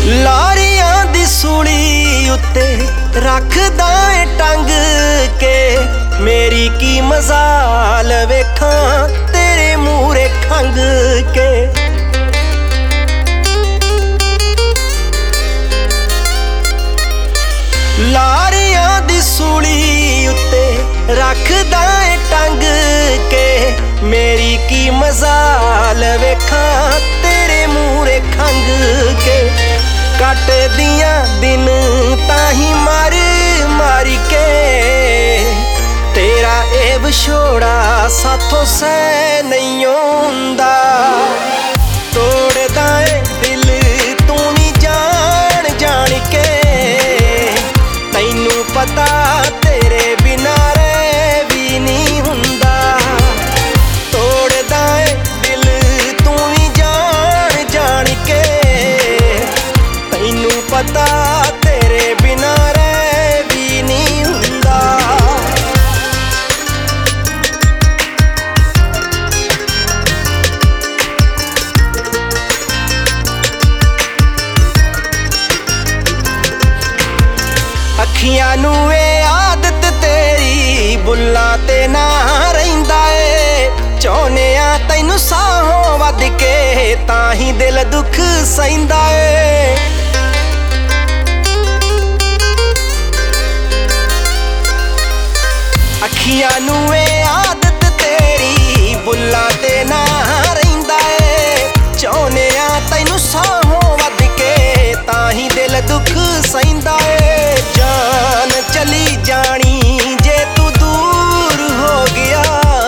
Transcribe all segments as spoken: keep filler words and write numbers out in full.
ਲਾਰੀਆਂ ਦੀ ਸੂਲੀ ਉੱਤੇ ਰੱਖਦਾ ਏ ਟੰਗ ਕੇ, ਮੇਰੀ ਕੀ ਮਜ਼ਾਲ ਵੇਖਾਂ ਤੇਰੇ ਮੂਹਰੇ ਖੰਗ ਕੇ। ਲਾਰੀਆਂ ਦੀ ਸੂਲੀ ਉੱਤੇ ਰੱਖਦਾ ਏ ਟੰਗ ਕੇ, ਮੇਰੀ ਕੀ ਮਜ਼ਾਲ ਵੇਖਾਂ ਤੇਰੇ ਮੂਹਰੇ ਖੰਗ ਕੇ। ਕੱਟਦੀਆਂ ਦਿਨ ਤਾਹੀਂ ਮਰ ਮਰ ਕੇ, ਤੇਰਾ ਇਹ ਵਿਛੋੜਾ ਸਾਥੋਂ ਸਹਿ ਨਹੀਂ ਹੁੰਦਾ। ਤੋੜਦਾ ਏ ਦਿਲ ਤੂੰ ਵੀ ਜਾਣ ਜਾਣ ਕੇ, ਤੈਨੂੰ ਪਤਾ ਤੇਰੇ ਬਿਨਾਂ ਰਹਿ ਵੀ ਨਹੀਂ ਹੁੰਦਾ। ਤੋੜਦਾ ਏ ਦਿਲ ਤੂੰ ਵੀ ਜਾਣ ਜਾਣ ਕੇ, ਤੈਨੂੰ ਪਤਾ ਤੇਰੇ ਬਿਨਾਂ ਰਹਿ ਵੀ ਨਹੀਂ ਹੁੰਦਾ। ਅੱਖੀਆਂ ਨੂੰ ਏ ਆਦਤ ਤੇਰੀ ਬੁੱਲਾਂ ਤੇ ਨਾ ਰਹਿੰਦਾ ਏ, ਚਾਹੁੰਦੇ ਆ ਤੈਨੂੰ ਸਾਹੋਂ ਵੱਧ ਕੇ, ਤਾਂ ਹੀ ਦਿਲ ਦੁੱਖ ਸਹਿੰਦਾ ਏ। ਅੱਖੀਆਂ ਨੂੰ ਏ ਆਦਤ ਤੇਰੀ ਬੁੱਲਾਂ ਤੇ ਨਾ ਰਹਿੰਦਾ ਏ, ਚਾਹੁੰਦੇ ਆ ਤੈਨੂੰ ਸਾਹੋਂ ਵੱਧ ਕੇ, ਤਾਂ ਹੀ ਦਿਲ ਦੁੱਖ ਸਹਿੰਦਾ ਏ। ਜਾਨ ਚਲੀ ਜਾਣੀ ਜੇ ਤੂੰ ਦੂਰ ਹੋ ਗਿਆ,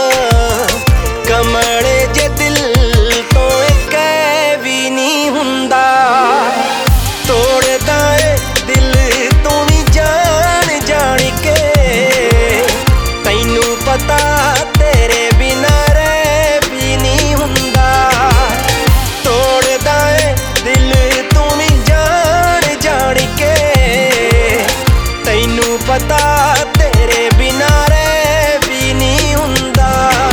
ਕਮਲੇ ਜੇ ਦਿਲ ਤੋਂ ਇੱਕ ਵੀ ਨਹੀਂ ਹੁੰਦਾ। ਤੋੜਦਾ ਏ ਦਿਲ ਤੂੰ ਵੀ ਜਾਣ ਜਾਣ ਕੇ, ਤੈਨੂੰ ਪਤਾ ਤੇਰੇ ਬਿਨਾਂ ਰਹਿ ਵੀ ਨਹੀਂ ਹੁੰਦਾ। ਤੋੜਦਾ ਏ ਦਿਲ ਤੂੰ ਵੀ ਜਾਣ ਜਾਣ ਕੇ, ਤੈਨੂੰ ਪਤਾ ਤੇਰੇ ਬਿਨਾਂ ਰਹਿ ਵੀ ਨਹੀਂ ਹੁੰਦਾ।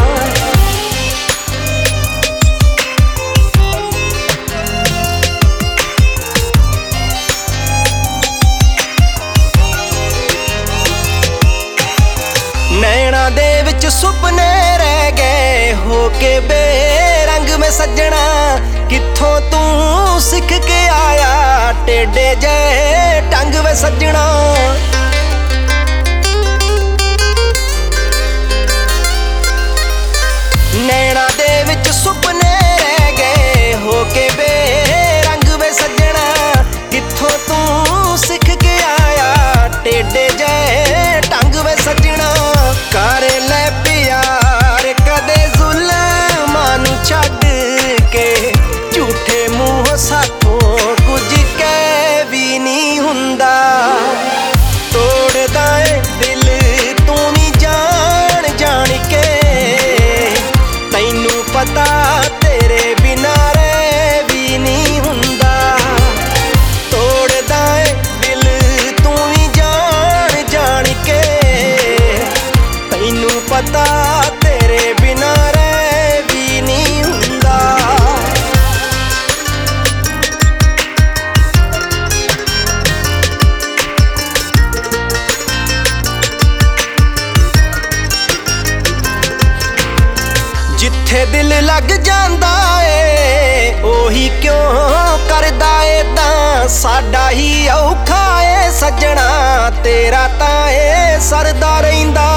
ਨੈਣਾ ਦੇ ਵਿੱਚ ਸੁਪਨੇ ਰਹਿ ਗਏ ਹੋ ਕੇ ਬੇਰੰਗ ਮੈਂ ਸੱਜਣਾ, ਕਿੱਥੋਂ ਤੂੰ ਸਿੱਖ ਕੇ ਆਇਆ ਟੇਢੇ ਜਿਹੇ ਢੰਗ ਵੇ ਸੱਜਣਾ। ਨੈਣਾ ਦੇ ਵਿੱਚ ਸੁਪਨੇ ਰਹਿ ਗਏ ਹੋ ਕੇ ਬੇਰੰਗ ਵੇ ਸੱਜਣਾ, ਕਿੱਥੋਂ ਤੂੰ ਸਿੱਖ ਕੇ ਆਇਆ ਟੇਢੇ ਜਿਹੇ ਢੰਗ ਵੇ ਸੱਜਣਾ। ਕਰ ਲੈ ਪਿਆਰ ਕਦੇ ਜ਼ੁਲਮਾਂ ਨੂੰ ਛੱਡ ਕੇ, ਝੂਠੇ ਮੂੰਹ ਸਾਥੋਂ ਕੁਝ ਕਹਿ ਵੀ ਨਹੀਂ ਹੁੰਦਾ। ਤੋੜਦਾ ਏ ਦਿਲ ਤੂੰ ਵੀ ਜਾਣ ਜਾਣ ਕੇ, ਤੈਨੂੰ ਪਤਾ ਤੇਰੇ ਬਿਨਾਂ ਰਹਿ ਵੀ ਨਹੀਂ ਹੁੰਦਾ। ਤੋੜਦਾ ਏ ਦਿਲ ਤੂੰ ਵੀ ਜਾਣ ਜਾਣ ਕੇ, ਤੈਨੂੰ ਪਤਾ ਤੇਰੇ ਬਿਨਾਂ ਰਹਿ ਵੀ ਨਹੀਂ ਹੁੰਦਾ। ਜਿੱਥੇ ਦਿਲ ਲੱਗ ਜਾਂਦਾ ਏ ਉਹੀ ਕਿਉਂ ਕਰਦਾ ਏਦਾਂ, ਸਾਡਾ ਹੀ ਔਖਾ ਏ ਸੱਜਣਾ ਤੇਰਾ ਤਾਂ ਏ ਸਰਦਾ ਰਹਿੰਦਾ।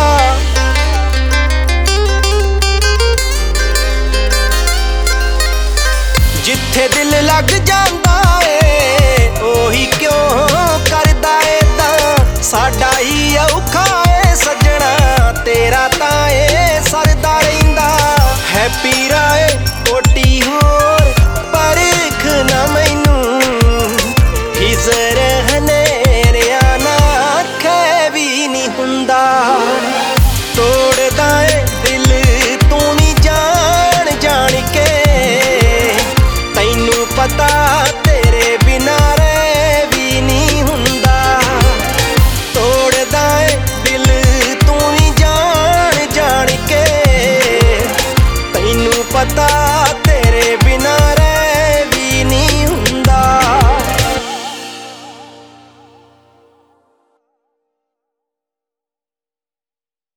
ਜਿੱਥੇ ਦਿਲ ਲੱਗ ਜਾਂਦਾ ਏ ਉਹੀ ਕਿਉਂ ਕਰਦਾ ਏਦਾਂ, ਸਾਡਾ ਹੀ ਔਖਾ ਏ ਸੱਜਣਾ ਤੇਰਾ ਤਾਂ ਏ ਸਰਦਾ ਰਹਿੰਦਾ। ਹੈਪੀ ਰਾਏ ਕੋਟੀ ਹੋਰ ਪਰਖ ਨਾ ਮੈਨੂੰ, ਹਿਜ਼ਰ ਹਨੇਰਿਆਂ ਨਾ ਆਖੇ ਵੀ ਨਹੀਂ ਹੁੰਦਾ। ਤੋੜਦਾ ਏ ਦਿਲ ਤੂੰ ਵੀ ਜਾਣ ਜਾਣ ਕੇ, ਤੈਨੂੰ ਪਤਾ ਤੇਰੇ ਬਿਨਾਂ ਰਹਿ ਵੀ ਨਹੀਂ ਹੁੰਦਾ। ਤੋੜਦਾ ਏ ਦਿਲ ਤੂੰ ਵੀ ਜਾਣ ਜਾਣ ਕੇ, ਤੈਨੂੰ ਪਤਾ